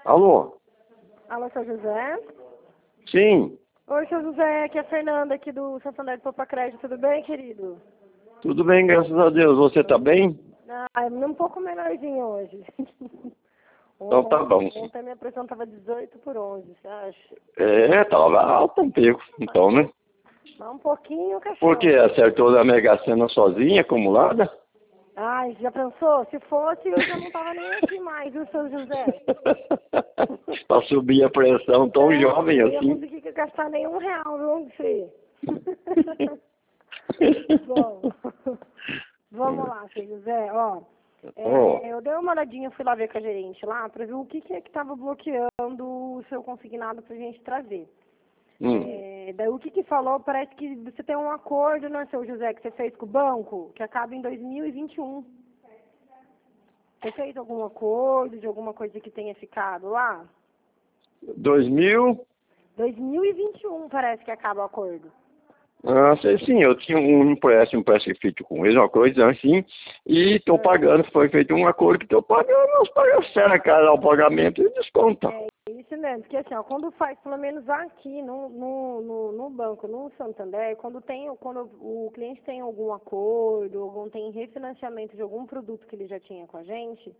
Alô? Alô, seu José? Sim, Oi, seu José, aqui é a Fernanda, aqui do Santander de Poupa Crédito. Tudo bem, querido? tudo bem, graças a Deus. Você tá bem? Ah, um pouco melhorzinho hoje. Então tá bom. Ontem minha pressão estava 18/11, você acha? É, tava alto um pouco, então, né? Mas um pouquinho, Por quê? cachorro. Acertou na Mega Sena sozinha, acumulada? Ai, já pensou? Se fosse, eu já não tava nem aqui mais, viu, seu José? Pra subir a pressão tão jovem Eu não ia assim. conseguir gastar nem R$1, viu, filho? Bom, vamos lá, seu José, ó. Oh, Eu dei uma olhadinha, fui lá ver com a gerente lá para ver o que é que estava bloqueando o seu consignado para a gente trazer. Daí o que falou, parece que você tem um acordo, né, seu José, que você fez com o banco, que acaba em 2021. Você fez algum acordo de alguma coisa que tenha ficado lá? 2000? 2021 parece que acaba o acordo. Ah, sei sim, eu tinha um empréstimo feito com eles, uma coisa assim, e estou pagando, foi feito um acordo que estou pagando, nós pagamos cara o pagamento e desconta. É isso mesmo, porque assim, ó, quando faz, pelo menos aqui no banco, no Santander, quando o cliente tem algum acordo, algum tem refinanciamento de algum produto que ele já tinha com a gente,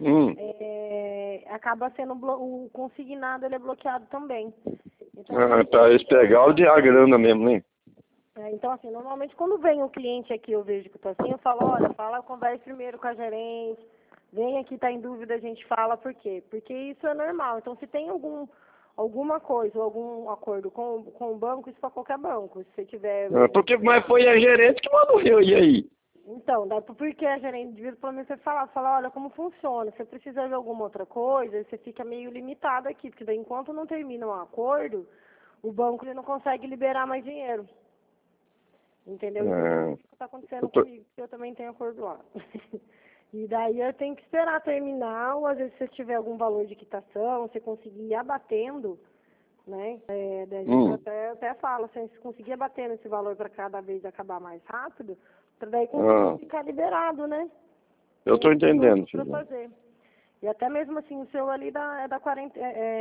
acaba sendo o consignado, ele é bloqueado também. Então, Para eles pegar o de a grana mesmo, né? então, assim, normalmente quando vem o cliente aqui, eu vejo que tá assim, eu falo, olha, converse primeiro com a gerente, vem aqui, tá em dúvida, a gente fala por quê? Porque isso é normal. Então, se tem alguma coisa, ou algum acordo com o banco, isso para qualquer banco. Se você tiver... Mas foi a gerente que mandou eu ir aí. Então, porque a gerente devia pelo menos você falar, olha como funciona, se você precisa de alguma outra coisa, você fica meio limitado aqui, porque daí enquanto não termina um acordo, o banco ele não consegue liberar mais dinheiro. Entendeu? Então, isso que está acontecendo comigo, porque eu também tenho acordo lá. E daí eu tenho que esperar terminar, ou às vezes se você tiver algum valor de quitação, você conseguir ir abatendo, né? Daí a gente até fala, se a gente conseguir abatendo esse valor para cada vez acabar mais rápido, para daí conseguir ficar liberado, né? Eu estou entendendo, Para filho. fazer. E até mesmo assim, o seu ali é da 40.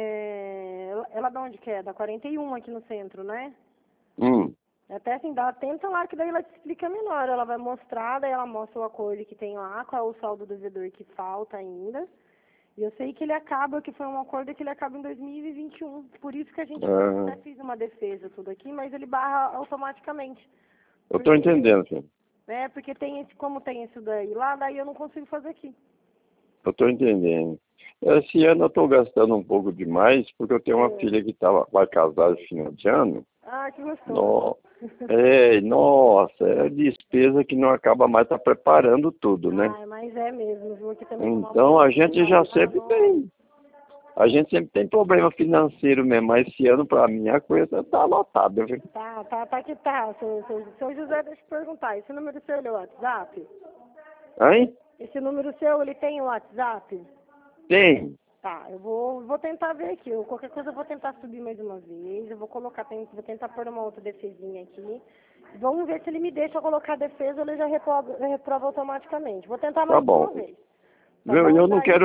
Ela de onde que é? Da 41 aqui no centro, né? Até assim, tenta lá que daí ela te explica melhor. Ela vai mostrar, daí ela mostra o acordo que tem lá, qual é o saldo do devedor que falta ainda. E eu sei que que foi um acordo que ele acaba em 2021. Por isso que a gente até fez uma defesa tudo aqui, mas ele barra automaticamente. Eu estou entendendo, filho. Porque como tem isso daí lá, daí eu não consigo fazer aqui. Eu estou entendendo. Esse ano eu estou gastando um pouco demais, porque eu tenho uma filha que vai casar no final de ano. Ah, que gostoso. Nossa, é despesa que não acaba mais, tá preparando tudo, né? Mas é mesmo, viu? Aqui também Então a gente já sempre tem. A gente sempre tem problema financeiro mesmo, mas esse ano pra mim a coisa tá lotada, viu? Tá que tá, seu José, deixa eu perguntar, esse número seu é o WhatsApp? Hein? Esse número seu, ele tem o WhatsApp? Tem. Tá, eu vou tentar ver aqui. Qualquer coisa eu vou tentar subir mais uma vez. Eu vou vou tentar pôr uma outra defesinha aqui. Vamos ver se ele me deixa colocar a defesa ou ele já reprova automaticamente. Vou tentar mais uma vez. Tá bom?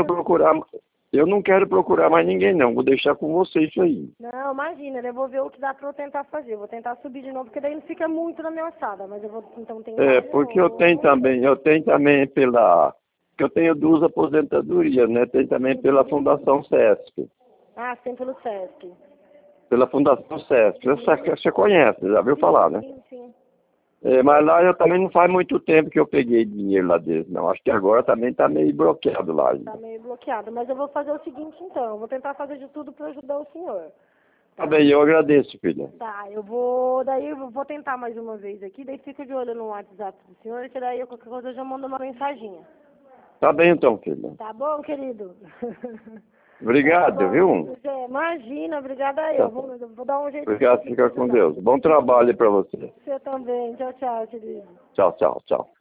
Eu não quero procurar mais ninguém não. Vou deixar com você isso aí. Não, imagina, eu vou ver o que dá pra eu tentar fazer. Eu vou tentar subir de novo, porque daí não fica muito na minha alçada, mas eu vou então tentar. Porque eu tenho também que eu tenho duas aposentadorias, né? Tem também pela Fundação Sesc. Ah, sim, pelo Sesc. Pela Fundação Sesc. Você conhece, já viu falar, né? Sim. Mas lá eu também não faz muito tempo que eu peguei dinheiro lá deles, não. Acho que agora também tá meio bloqueado lá ainda. Tá meio bloqueado, mas eu vou fazer o seguinte então, eu vou tentar fazer de tudo para ajudar o senhor. Tá bem, eu agradeço, filha. Tá, eu vou tentar mais uma vez aqui, daí fica de olho no WhatsApp do senhor, que daí qualquer coisa eu já mando uma mensaginha. Tá bem então, filha. Tá bom, querido? Obrigado, viu? Imagina, obrigada eu. Vou dar um jeito. Obrigado, fica com Deus. Bom trabalho pra você. Você também. Tchau, tchau, querido. Tchau, tchau, tchau.